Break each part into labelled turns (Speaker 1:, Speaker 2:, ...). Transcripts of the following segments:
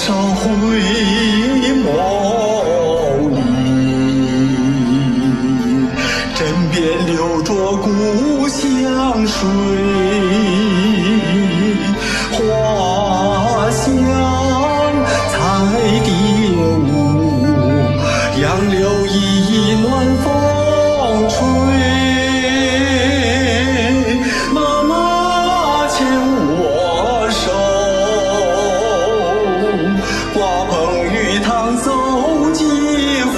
Speaker 1: 少回眸里，枕边流着故乡水，花香彩蝶舞，杨柳依依暖风吹。妈妈牵我手，瓜棚鱼塘走几回，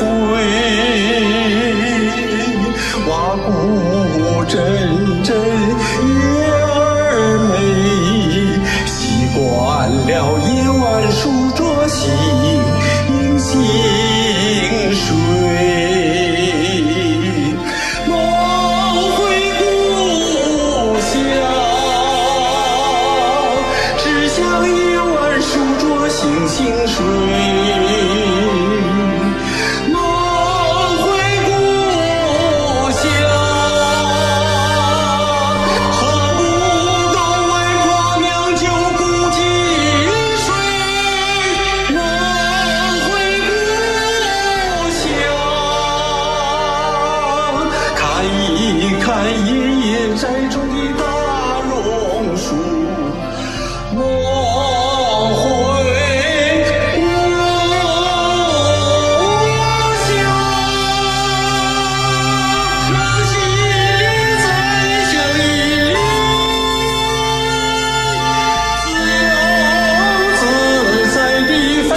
Speaker 1: 挖谷阵阵叶儿美，习惯了夜晚数着星星水。梦回故乡，只想夜晚数着星星水。梦回故乡，喝不动外婆酿酒古井水。梦回故乡，看一看爷爷栽种的大榕树。梦回故乡，让心灵再生一粒，自由自在地飞。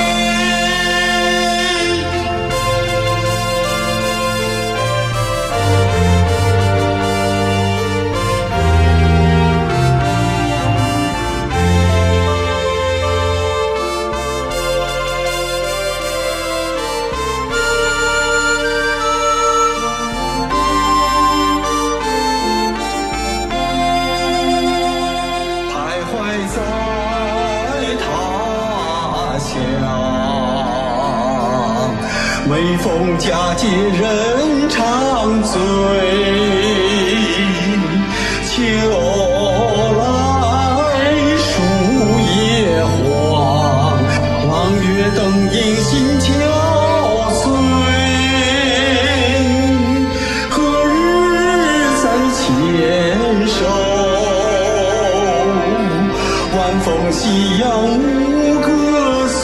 Speaker 1: 徘徊在他乡，微风佳节人常醉，秋来树叶黄，望月灯影心憔悴。何日再牵手，晚风夕阳无歌碎，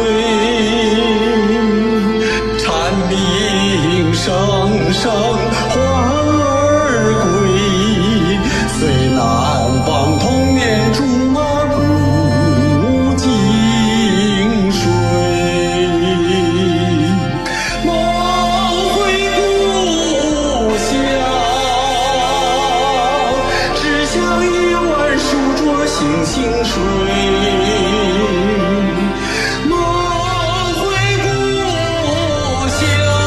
Speaker 1: 蝉鸣声声唤儿归，虽难忘童年竹马古井水。梦回故乡，只想夜晚数着星星水。梦回故乡，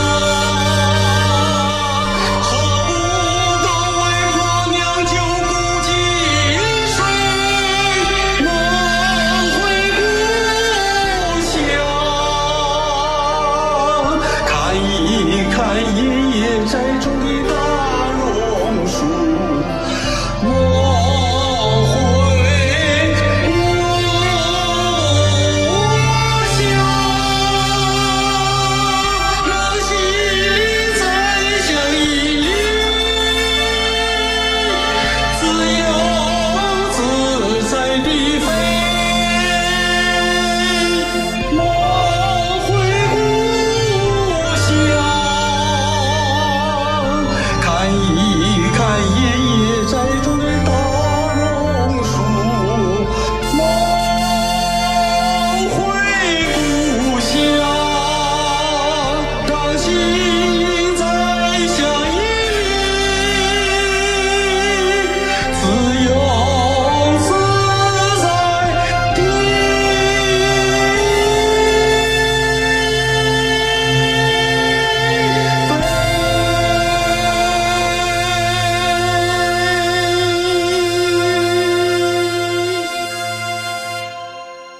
Speaker 1: 喝不动外婆酿酒古井水。梦回故乡，看一看爷爷栽种